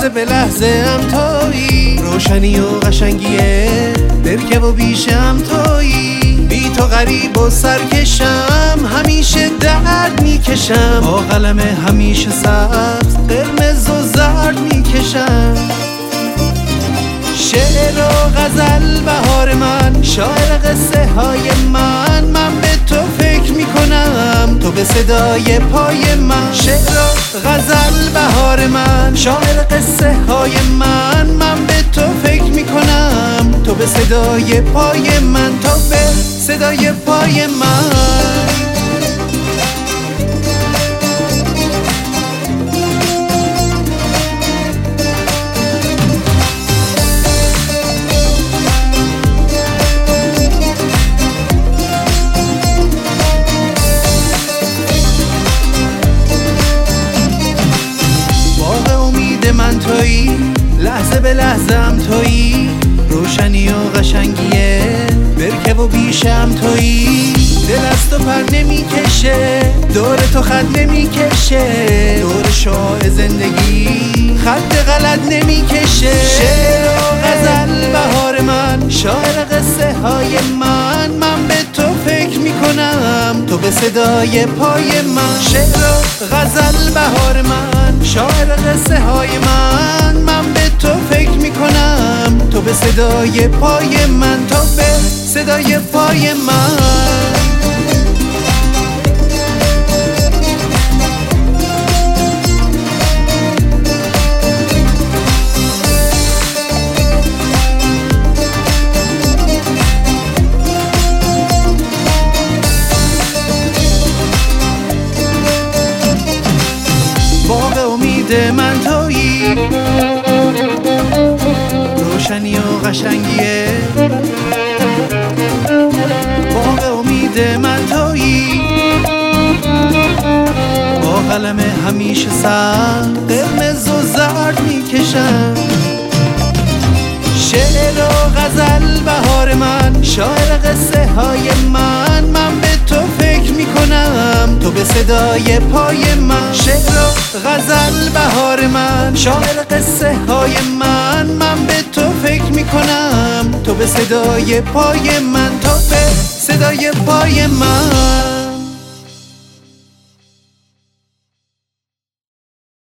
به لحظه هم تویی، روشنی و قشنگیه برکه و بیشم تویی. بی تو غریب و سرکشم، همیشه درد میکشم، با قلم همیشه سبز قرمز و زرد میکشم. شعر و غزل بهار من، شاعر قصه های من به تو فکر میکنم، تو به صدای پای من. شعر و غزل بهار من، شاعر قصه های من به تو فکر میکنم، تو به صدای پای من، تو به صدای پای من. من تویی، لحظه به لحظه هم تویی، روشنی و قشنگیه برکه و بیشم تویی. دل از تو پر نمیکشه، دور تو خط نمیکشه، دور شاه زندگی خط غلط نمیکشه. شعر و غزل بهار من، شاعر قصه های من به تو فکر میکنم، تو به صدای پای من. شعر و غزل بهار من، شاعر قصه های من به تو فکر میکنم، تو به صدای پای من، تو به صدای پای من. باغ امید من تویی، روشنی و قشنگیه باغ امید من تویی، با قلم همیشه سبز قرمز و زرد میکشم. شعر و غزل بهار من، شاعر قصه های من به تو فکر میکنم، تو به صدای پای من. شعر و غزل بهار من، شاعر قصه های من به تو فکر میکنم، تو به صدای پای من، تو به صدای پای من.